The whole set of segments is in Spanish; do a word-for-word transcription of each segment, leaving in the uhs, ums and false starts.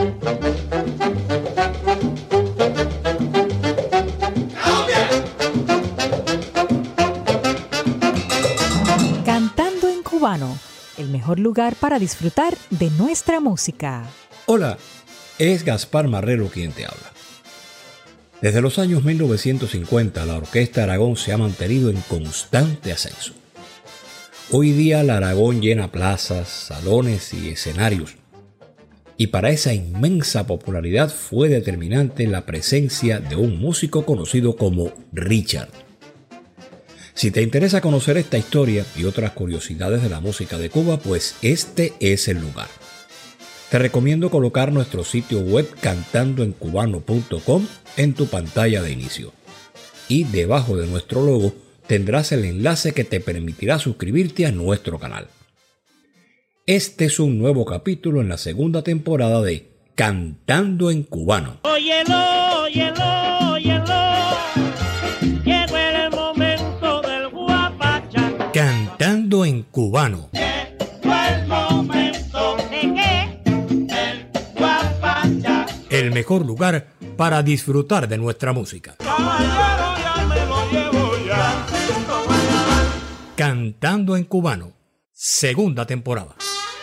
Cantando en cubano, el mejor lugar para disfrutar de nuestra música. Hola, es Gaspar Marrero quien te habla. Desde los años mil novecientos cincuenta, la Orquesta Aragón se ha mantenido en constante ascenso. Hoy día la Aragón llena plazas, salones y escenarios. Y para esa inmensa popularidad fue determinante la presencia de un músico conocido como Richard. Si te interesa conocer esta historia y otras curiosidades de la música de Cuba, pues este es el lugar. Te recomiendo colocar nuestro sitio web cantando en cubano punto com en tu pantalla de inicio. Y debajo de nuestro logo tendrás el enlace que te permitirá suscribirte a nuestro canal. Este es un nuevo capítulo en la segunda temporada de Cantando en Cubano. Óyelo, óyelo, óyelo. Llegó el momento del guapachá. Cantando en Cubano. Llegó el momento de qué? El guapachá. El mejor lugar para disfrutar de nuestra música. Caballero, ya me lo llevo ya. Cantando en Cubano, segunda temporada.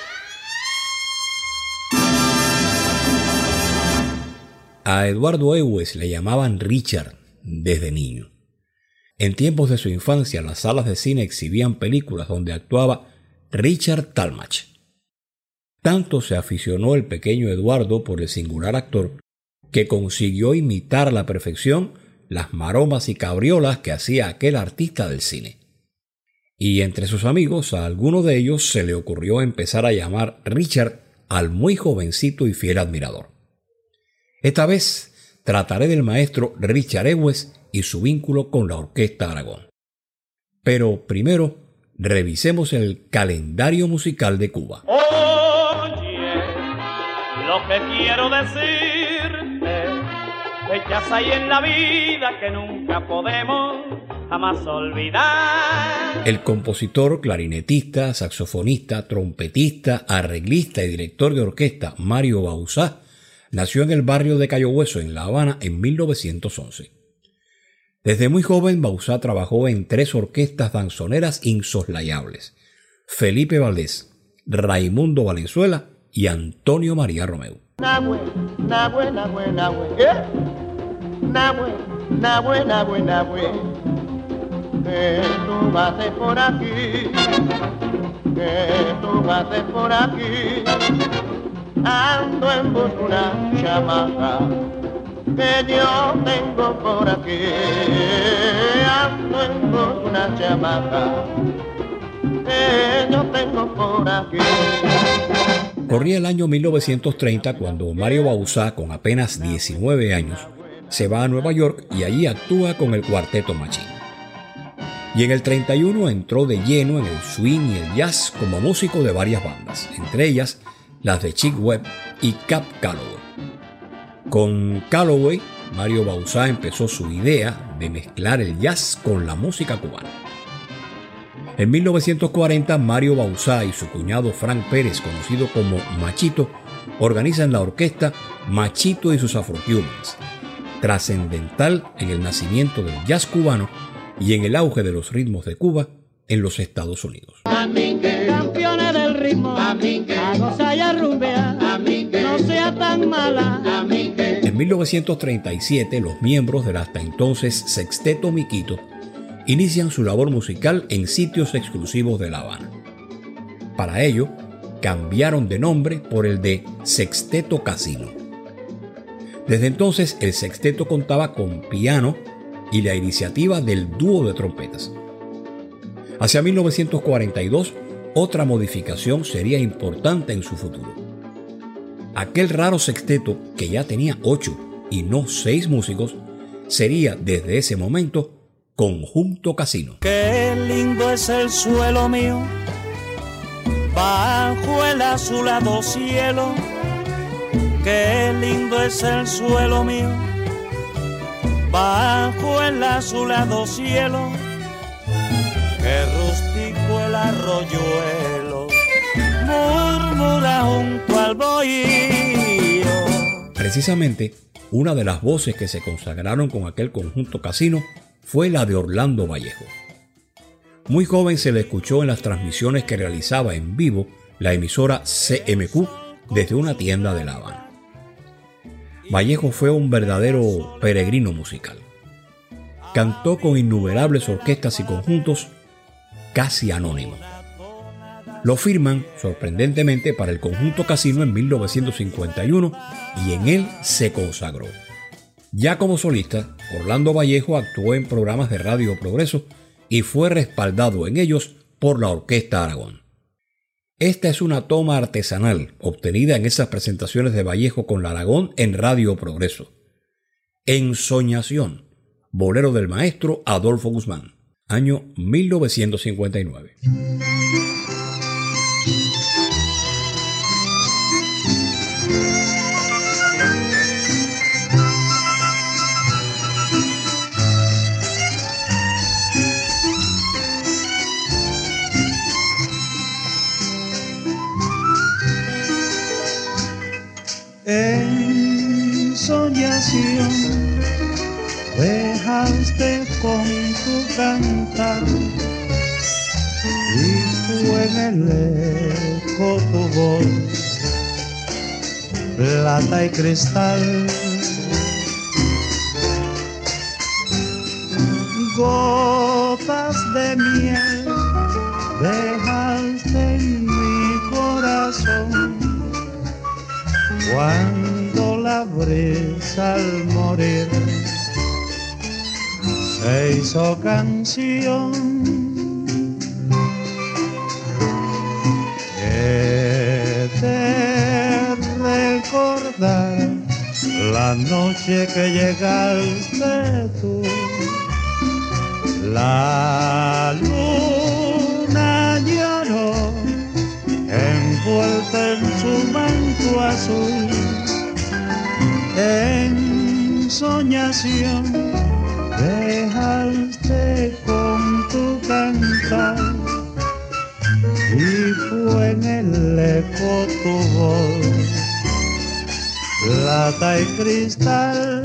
A Eduardo Egues le llamaban Richard desde niño. En tiempos de su infancia, las salas de cine exhibían películas donde actuaba Richard Talmadge. Tanto se aficionó el pequeño Eduardo por el singular actor que consiguió imitar a la perfección las maromas y cabriolas que hacía aquel artista del cine. Y entre sus amigos, a alguno de ellos se le ocurrió empezar a llamar Richard al muy jovencito y fiel admirador. Esta vez trataré del maestro Richard Egues y su vínculo con la Orquesta Aragón. Pero primero, revisemos el calendario musical de Cuba. Oye, lo que quiero decirte, fechas hay en la vida que nunca podemos jamás olvidar. El compositor, clarinetista, saxofonista, trompetista, arreglista y director de orquesta Mario Bauzá nació en el barrio de Cayo Hueso, en La Habana, en mil novecientos once. Desde muy joven, Bauzá trabajó en tres orquestas danzoneras insoslayables: Felipe Valdés, Raimundo Valenzuela y Antonio María Romeu. Nahue, Nahue, Nahue, Nahue, ¿eh? Nahue, Nahue, Nahue, Nahue. Que tú haces por aquí, que tú haces por aquí. Ando en busca de una chamaca que yo tengo por aquí. Ando en busca de una chamaca que yo tengo por aquí. Corría el año mil novecientos treinta cuando Mario Bauzá, con apenas diecinueve años, se va a Nueva York y allí actúa con el Cuarteto Machín. Y en el treinta y uno entró de lleno en el swing y el jazz como músico de varias bandas, entre ellas las de Chick Webb y Cab Calloway. Con Calloway, Mario Bauzá empezó su idea de mezclar el jazz con la música cubana. En mil novecientos cuarenta, Mario Bauzá y su cuñado Frank Pérez, conocido como Machito, organizan la orquesta Machito y sus Afro-Cubans, trascendental en el nacimiento del jazz cubano y en el auge de los ritmos de Cuba en los Estados Unidos. Campeones del ritmo, a gozar y a rumbear, no sea tan mala. En mil novecientos treinta y siete, los miembros del hasta entonces Sexteto Miquito inician su labor musical en sitios exclusivos de La Habana. Para ello, cambiaron de nombre por el de Sexteto Casino. Desde entonces, el sexteto contaba con piano y la iniciativa del dúo de trompetas. Hacia mil novecientos cuarenta y dos, otra modificación sería importante en su futuro. Aquel raro sexteto, que ya tenía ocho y no seis músicos, sería desde ese momento Conjunto Casino. Qué lindo es el suelo mío, bajo el azulado cielo. Qué lindo es el suelo mío, bajo el azulado cielo. Qué rústico el arroyuelo, murmura junto al bohío. Precisamente, una de las voces que se consagraron con aquel conjunto Casino fue la de Orlando Vallejo. Muy joven se le escuchó en las transmisiones que realizaba en vivo la emisora C M Q desde una tienda de La Habana. Vallejo fue un verdadero peregrino musical. Cantó con innumerables orquestas y conjuntos casi anónimos. Lo firman, sorprendentemente, para el conjunto Casino en mil novecientos cincuenta y uno y en él se consagró. Ya como solista, Orlando Vallejo actuó en programas de Radio Progreso y fue respaldado en ellos por la Orquesta Aragón. Esta es una toma artesanal obtenida en esas presentaciones de Vallejo con la Aragón en Radio Progreso. Ensoñación, bolero del maestro Adolfo Guzmán, año mil novecientos cincuenta y nueve. Ensoñación, dejaste con tu cantar y fue en el eco tu voz, plata y cristal. Gotas de miel dejaste en mi corazón cuando la brisa al morir se hizo canción. He de recordar la noche que llegaste tú, la luna lloró envuelta en su manto azul. Ensoñación, dejaste con tu cantar y fue en el eco tu voz, plata y cristal.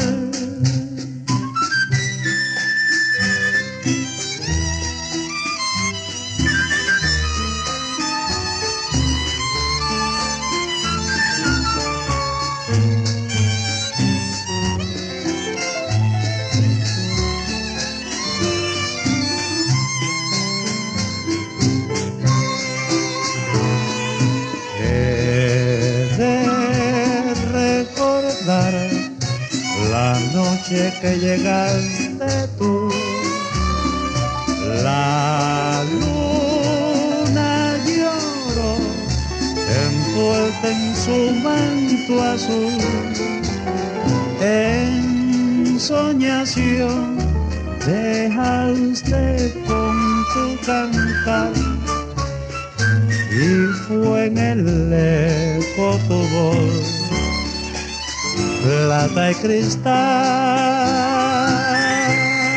La noche que llegaste tú, la luna lloró envuelta en su manto azul. Ensoñación, dejaste con tu cantar y fue en el eco tu voz, plata y cristal.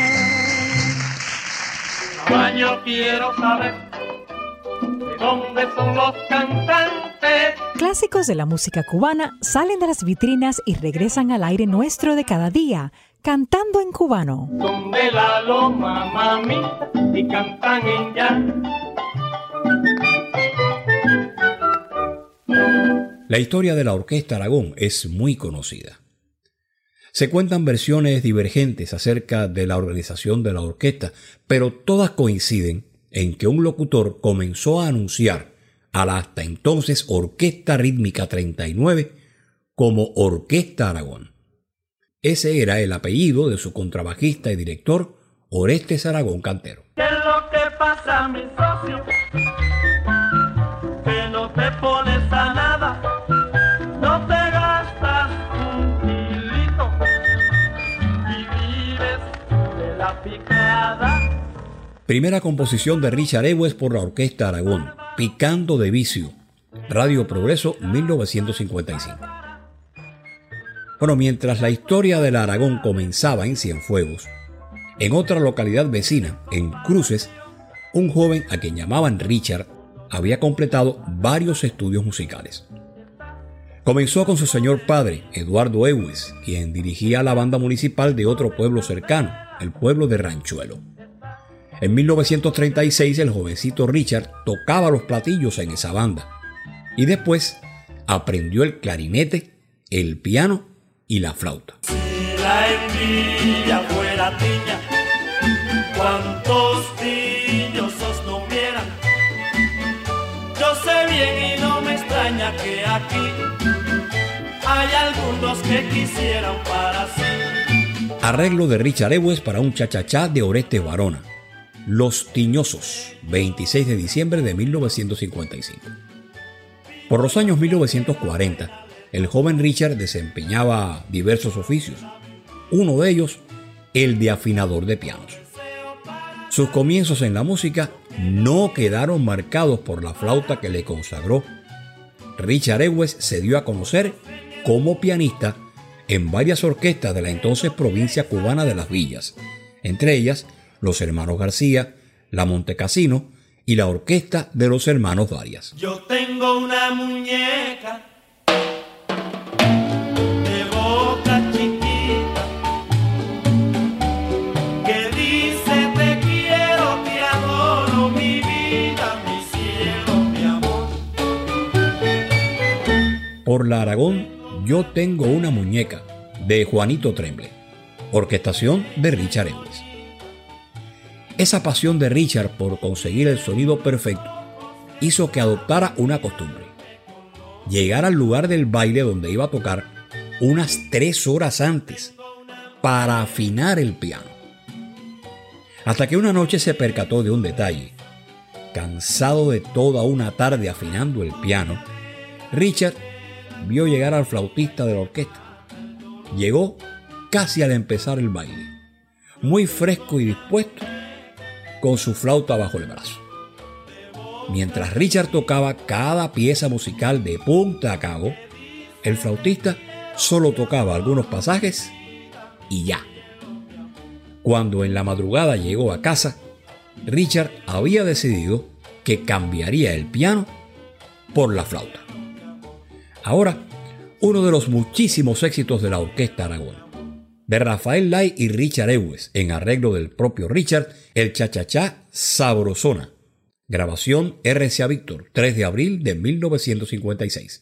Ahora yo quiero saber de dónde son los cantantes. Clásicos de la música cubana salen de las vitrinas y regresan al aire nuestro de cada día, cantando en cubano. Son de la loma, mami, y cantan en ya. La historia de la Orquesta Aragón es muy conocida. Se cuentan versiones divergentes acerca de la organización de la orquesta, pero todas coinciden en que un locutor comenzó a anunciar a la hasta entonces Orquesta Rítmica treinta y nueve como Orquesta Aragón. Ese era el apellido de su contrabajista y director, Orestes Aragón Cantero. ¿Qué es lo que pasa, mi socio? Que no te pones a nada, no te gastas un kilito y vives de la picada. Primera composición de Richard Ewes por la Orquesta Aragón, Picando de Vicio, Radio Progreso mil novecientos cincuenta y cinco. Bueno, mientras la historia de la Aragón comenzaba en Cienfuegos, en otra localidad vecina, en Cruces, un joven a quien llamaban Richard había completado varios estudios musicales. Comenzó con su señor padre, Eduardo Ewes, quien dirigía la banda municipal de otro pueblo cercano, el pueblo de Ranchuelo. En mil novecientos treinta y seis el jovencito Richard tocaba los platillos en esa banda y después aprendió el clarinete, el piano y la flauta. Si la envidia fuera tiña, cuántos dichosos no hubieran. Yo sé bien y no me extraña que aquí hay algunos que quisieran para sí. Arreglo de Richard Ewes para un cha-cha-cha de Orestes Varona, Los Tiñosos, veintiséis de diciembre de mil novecientos cincuenta y cinco. Por los años mil novecientos cuarenta, el joven Richard desempeñaba diversos oficios, uno de ellos el de afinador de pianos. Sus comienzos en la música no quedaron marcados por la flauta que le consagró. Richard Ewes se dio a conocer como pianista en varias orquestas de la entonces provincia cubana de Las Villas, entre ellas los hermanos García, la Montecassino y la orquesta de los hermanos Darias. Yo tengo una muñeca de boca chiquita que dice te quiero, te adoro, mi vida, mi cielo, mi amor. Por la Aragón, Yo tengo una muñeca, de Juanito Tremble, orquestación de Richard Ewes. Esa pasión de Richard por conseguir el sonido perfecto hizo que adoptara una costumbre: llegar al lugar del baile donde iba a tocar unas tres horas antes para afinar el piano. Hasta que una noche se percató de un detalle. Cansado de toda una tarde afinando el piano, Richard vio llegar al flautista de la orquesta. Llegó casi al empezar el baile, muy fresco y dispuesto, con su flauta bajo el brazo. Mientras Richard tocaba cada pieza musical de punta a cabo, el flautista solo tocaba algunos pasajes y ya. Cuando en la madrugada llegó a casa, Richard había decidido que cambiaría el piano por la flauta. Ahora, uno de los muchísimos éxitos de la Orquesta Aragón, de Rafael Lai y Richard Ewes, en arreglo del propio Richard, el cha-cha-cha Sabrosona. Grabación R C A Víctor, tres de abril de mil novecientos cincuenta y seis.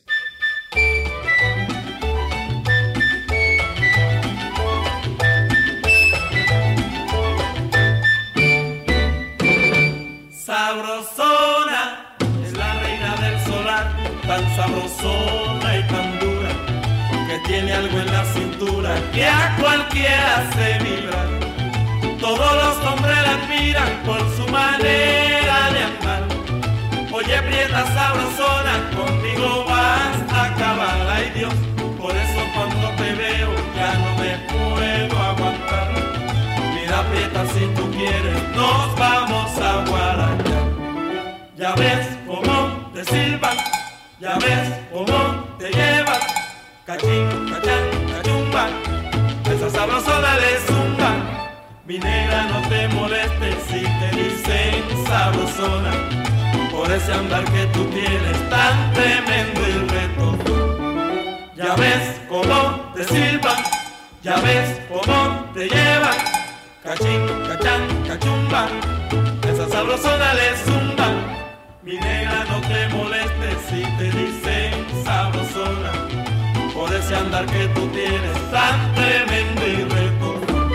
Sabrosona es la reina del solar, tan sabrosona y tan dura, que tiene algo en la cintura que a cualquiera hace vibrar. Todos los hombres la admiran por su manera de andar. Oye, prieta sabrosona, conmigo vas a acabar, ay Dios. Por eso cuando te veo ya no me puedo aguantar. Mira, prieta, si tú quieres nos vamos a guarachar. Ya ves cómo te silban, ya ves cómo te llevan. Cachín, cachán, cachumba, esa sabrosona de zumba. Mi negra, no te molestes si te dicen sabrosona, por ese andar que tú tienes tan tremendo y reto. Ya ves cómo te silban, ya ves cómo te llevan. Cachín, cachán, cachumba, esa sabrosona le zumba. Mi negra, no te molestes si te dicen sabrosona, por ese andar que tú tienes tan tremendo y reto.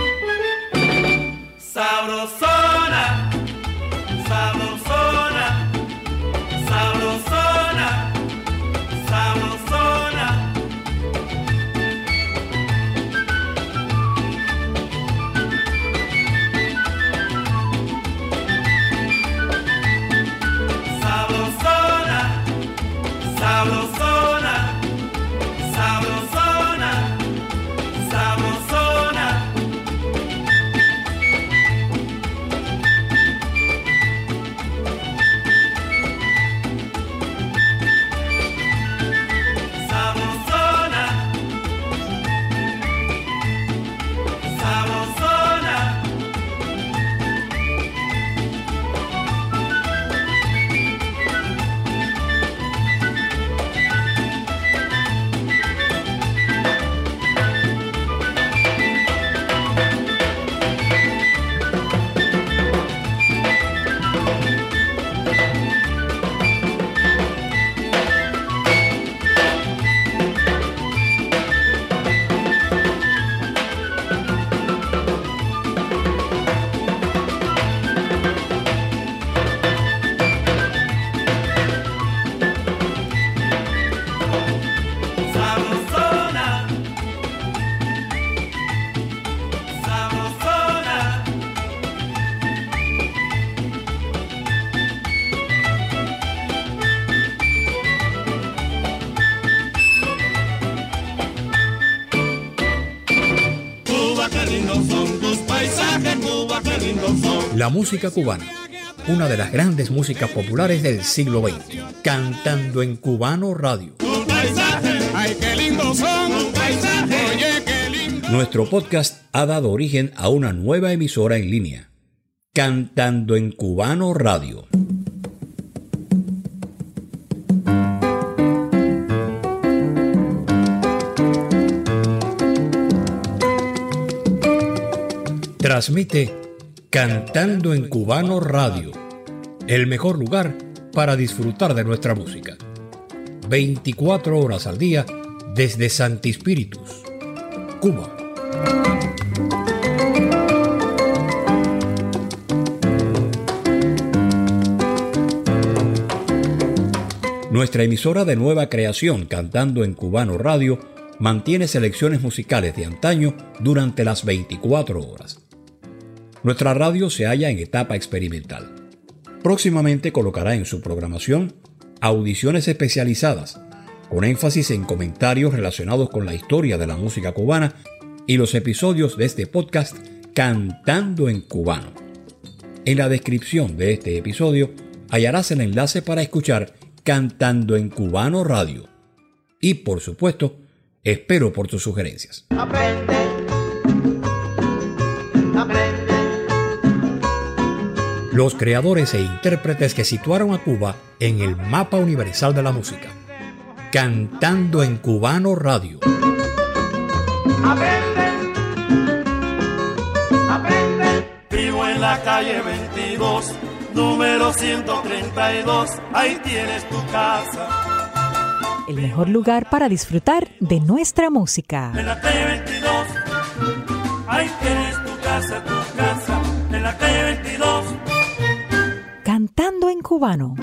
Sabrosona, sabrosona, sabrosona, sabrosona. Sabrosona, sabrosona, sabrosona, sabrosona. La música cubana, una de las grandes músicas populares del siglo veinte, cantando en Cubano Radio. Un paisaje, ay, qué lindos son, un paisaje, oye, qué lindo. Nuestro podcast ha dado origen a una nueva emisora en línea, Cantando en Cubano Radio. Transmite Cantando en Cubano Radio, el mejor lugar para disfrutar de nuestra música. veinticuatro horas al día desde Santi Spíritus, Cuba. Nuestra emisora de nueva creación, Cantando en Cubano Radio, mantiene selecciones musicales de antaño durante las veinticuatro horas. Nuestra radio se halla en etapa experimental. Próximamente colocará en su programación audiciones especializadas, con énfasis en comentarios relacionados con la historia de la música cubana y los episodios de este podcast Cantando en Cubano. En la descripción de este episodio hallarás el enlace para escuchar Cantando en Cubano Radio. Y por supuesto, espero por tus sugerencias. Aprende, aprende. Los creadores e intérpretes que situaron a Cuba en el mapa universal de la música. Cantando en Cubano Radio. Aprende, aprende. Vivo en la calle veintidós, número ciento treinta y dos, ahí tienes tu casa. El mejor lugar para disfrutar de nuestra música. En la calle veintidós, ahí tienes tu casa, tu casa. En la calle veintidós. Cantando en Cubano.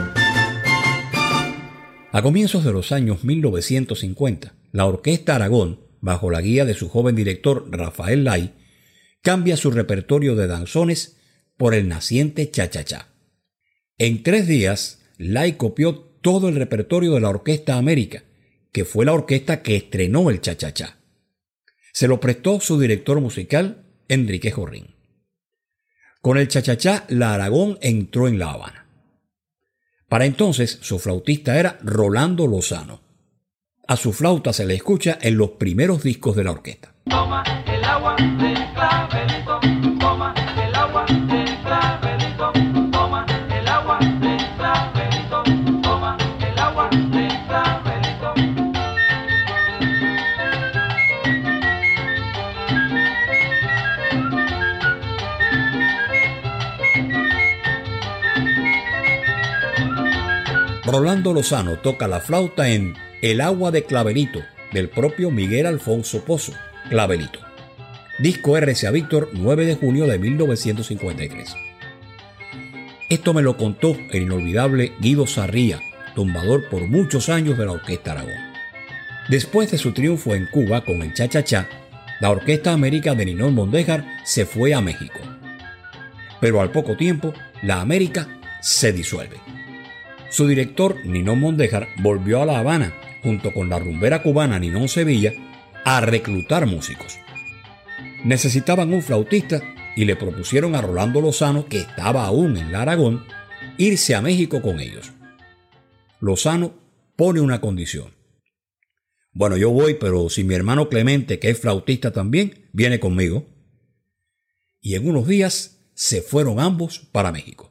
A comienzos de los años mil novecientos cincuenta, la Orquesta Aragón, bajo la guía de su joven director Rafael Lai, cambia su repertorio de danzones por el naciente cha-cha-cha. En tres días, Lai copió todo el repertorio de la Orquesta América, que fue la orquesta que estrenó el cha-cha-cha. Se lo prestó su director musical, Enrique Jorrín. Con el cha-cha-cha, la Aragón entró en La Habana. Para entonces, su flautista era Rolando Lozano. A su flauta se le escucha en los primeros discos de la orquesta. Toma el agua del clavelito, toma el agua del clavelito, toma el agua del clavelito, toma el agua del clavelito. Rolando Lozano toca la flauta en El agua de Clavelito, del propio Miguel Alfonso Pozo, Clavelito. Disco R C A Víctor, nueve de junio de mil novecientos cincuenta y tres. Esto me lo contó el inolvidable Guido Sarría, tumbador por muchos años de la Orquesta Aragón. Después de su triunfo en Cuba con el cha-cha-cha, la Orquesta América de Ninón Mondéjar se fue a México. Pero al poco tiempo, la América se disuelve. Su director, Ninón Mondéjar, volvió a La Habana, junto con la rumbera cubana Ninón Sevilla, a reclutar músicos. Necesitaban un flautista y le propusieron a Rolando Lozano, que estaba aún en la Aragón, irse a México con ellos. Lozano pone una condición. Bueno, yo voy, pero si mi hermano Clemente, que es flautista también, viene conmigo. Y en unos días se fueron ambos para México.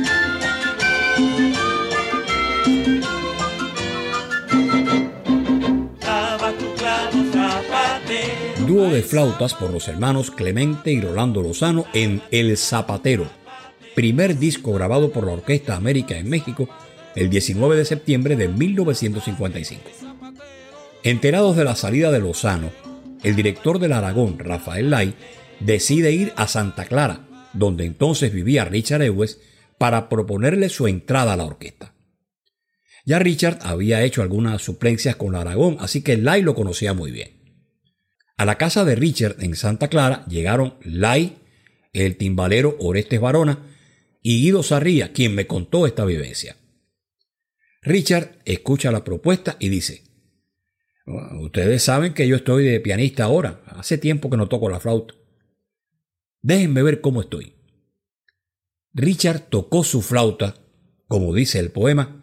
Dúo de flautas por los hermanos Clemente y Rolando Lozano en El Zapatero, primer disco grabado por la Orquesta América en México el diecinueve de septiembre de mil novecientos cincuenta y cinco. Enterados de la salida de Lozano, el director del Aragón, Rafael Lai, decide ir a Santa Clara, donde entonces vivía Richard Ewes, para proponerle su entrada a la orquesta. Ya Richard había hecho algunas suplencias con la Aragón, así que Lai lo conocía muy bien. A la casa de Richard en Santa Clara llegaron Lai, el timbalero Orestes Barona y Guido Sarría, quien me contó esta vivencia. Richard escucha la propuesta y dice: ustedes saben que yo estoy de pianista ahora, hace tiempo que no toco la flauta. Déjenme ver cómo estoy. Richard tocó su flauta, como dice el poema,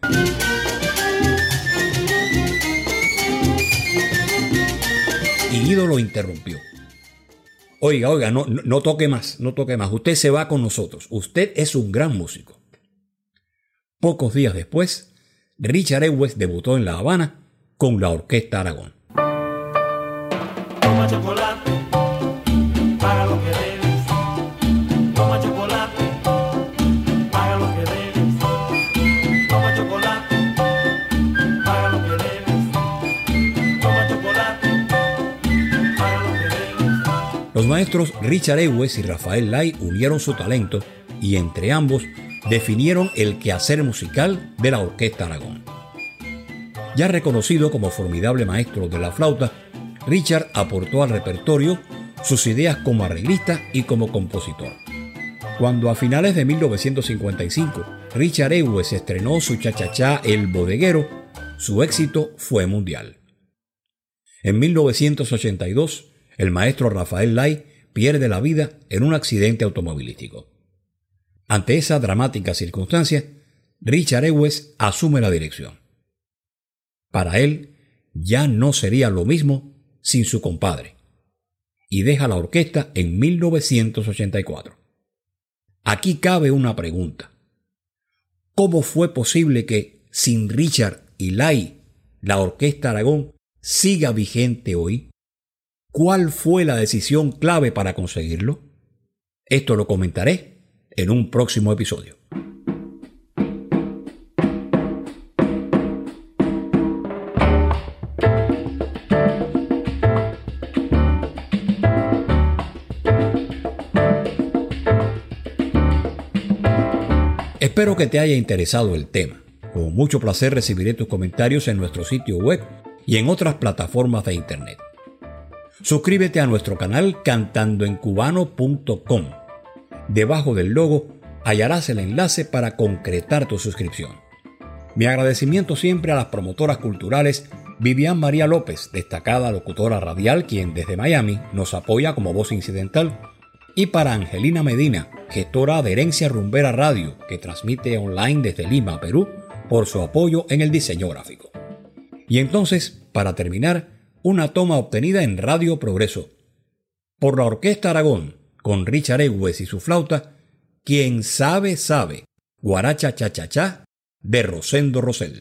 y Guido lo interrumpió. Oiga, oiga, no, no, no toque más, no toque más. Usted se va con nosotros. Usted es un gran músico. Pocos días después, Richard Egues debutó en La Habana con la Orquesta Aragón. Toma chocolate, paga lo que debes. Toma chocolate, paga lo que debes. Toma chocolate, paga lo que debes. Toma chocolate, paga lo que debes. Los maestros Richard Egues y Rafael Lay unieron su talento y entre ambos definieron el quehacer musical de la Orquesta Aragón. Ya reconocido como formidable maestro de la flauta, Richard aportó al repertorio sus ideas como arreglista y como compositor. Cuando a finales de mil novecientos cincuenta y cinco Richard Egues estrenó su cha-cha-cha El Bodeguero, su éxito fue mundial. En mil novecientos ochenta y dos, el maestro Rafael Lay pierde la vida en un accidente automovilístico. Ante esa dramática circunstancia, Richard Egues asume la dirección. Para él, ya no sería lo mismo sin su compadre, y deja la orquesta en mil novecientos ochenta y cuatro. Aquí cabe una pregunta. ¿Cómo fue posible que, sin Richard y Lay, la Orquesta Aragón siga vigente hoy? ¿Cuál fue la decisión clave para conseguirlo? Esto lo comentaré en un próximo episodio. Espero que te haya interesado el tema. Con mucho placer recibiré tus comentarios en nuestro sitio web y en otras plataformas de internet. Suscríbete a nuestro canal cantando en cubano punto com. Debajo del logo hallarás el enlace para concretar tu suscripción. Mi agradecimiento siempre a las promotoras culturales Vivian María López, destacada locutora radial, quien desde Miami nos apoya como voz incidental, y para Angelina Medina, gestora de Herencia Rumbera Radio, que transmite online desde Lima, Perú, por su apoyo en el diseño gráfico. Y entonces, para terminar, una toma obtenida en Radio Progreso por la Orquesta Aragón, con Richard Egues y su flauta, Quien sabe, sabe, Guaracha Cha Cha Cha, de Rosendo Rosell.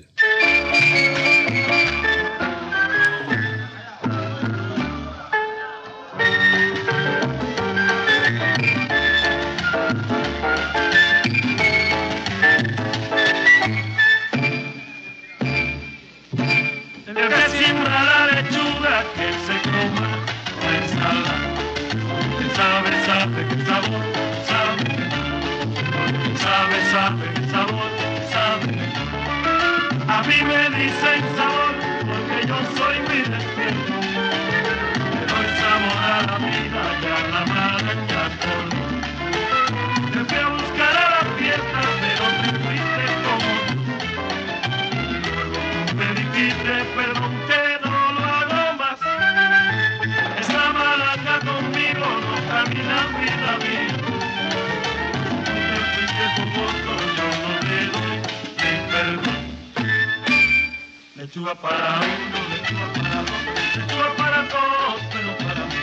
A mí me dicen sabor porque yo soy muy despierto. Le doy sabor a la vida y a la mala en alcohol. Te fui a buscar a la fiesta, pero te fuiste como tú. Y luego tú me dijiste perdón que no lo hago más. Esa malaca conmigo no camina vida mía. Tú te fuiste por gusto, yo no te doy ni perdón. Lechuga para uno, lechuga para dos, lechuga para todos, pero para mí.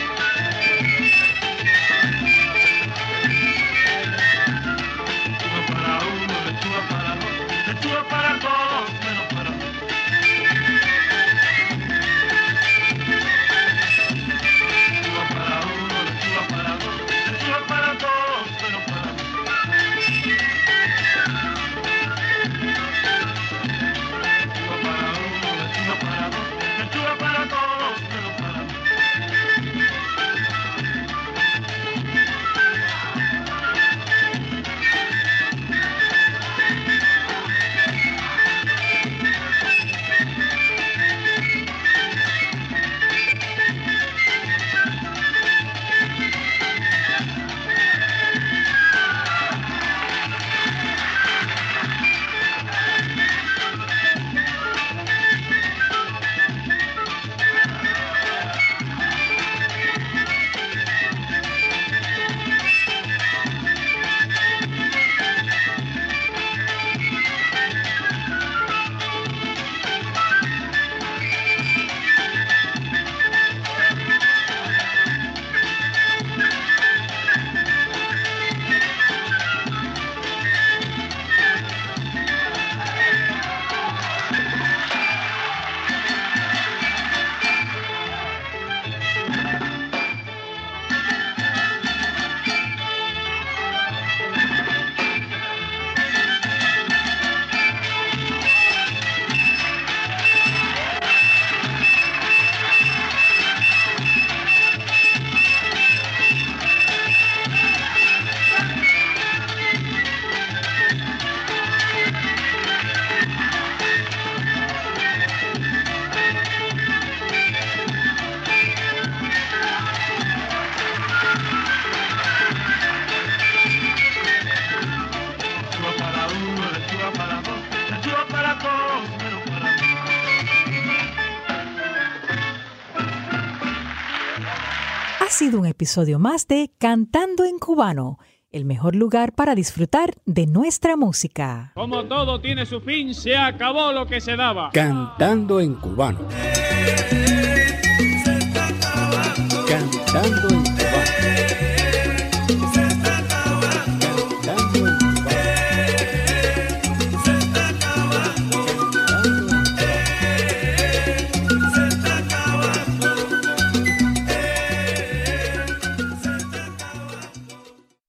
Lechuga para uno, lechuga para dos, lechuga para todos, pero para mí. Lechuga para uno, lechuga para dos, lechuga para todos, pero para mí. Lechuga para todos, pero para mí. Ha sido un episodio más de Cantando en Cubano, el mejor lugar para disfrutar de nuestra música. Como todo tiene su fin, se acabó lo que se daba. Cantando en Cubano. Cantando en Cubano.